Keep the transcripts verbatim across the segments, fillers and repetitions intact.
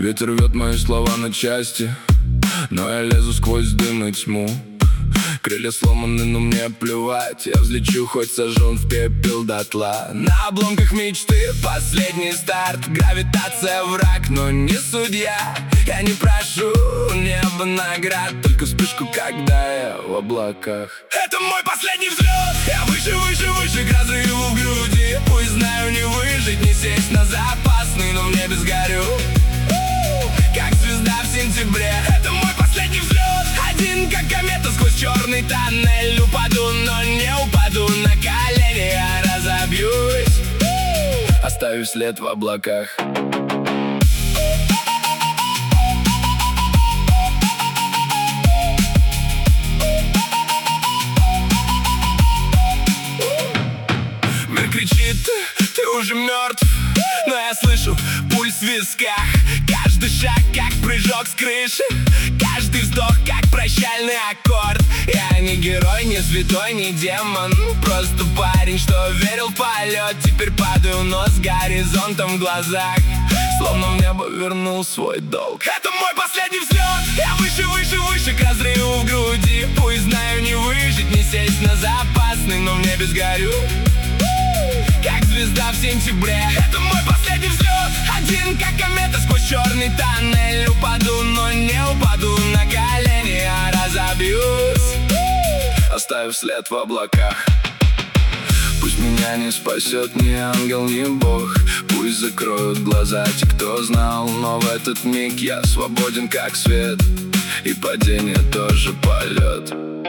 Ветер рвет мои слова на части, но я лезу сквозь дым и тьму. Крылья сломаны, но мне плевать, я взлечу, хоть сожжен в пепел дотла. На обломках мечты последний старт. Гравитация враг, но не судья. Я не прошу неба наград, только вспышку, когда я в облаках. Это мой последний взлет. Я выше, выше, выше, к разрыву в груди. Пусть знаю, не выжить, не сесть на запасный, но в небе сгорю, как звезда в сентябре. Это мой последний взлет. Один, как комета, сквозь черный тоннель упаду, но не упаду на колени. Я разобьюсь, оставив след в облаках. Мир кричит, ты уже мертв, но я слышу пульс в висках. Каждый шаг, как прыжок с крыши, каждый вздох, как прощальный аккорд. Я не герой, не святой, не демон, просто парень, что верил в полет. Теперь падаю, но с горизонтом в глазах, словно в небо вернул свой долг. Это мой последний взлет. Я выше, выше, выше, к разрыву в груди. Пусть знаю, не выжить, не сесть на запасный, но в небе сгорю, как звезда в сентябре. Это мой последний взлет. Один, как комета, сквозь черный тоннель упаду, но не упаду на колени. Я разобьюсь, оставив след в облаках. Пусть меня не спасет ни ангел, ни бог. Пусть закроют глаза те, кто знал, но в этот миг я свободен, как свет, и падение тоже полет.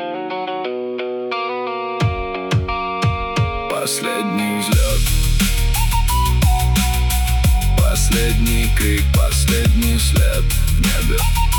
Последний взлет, последний крик, последний след в небе.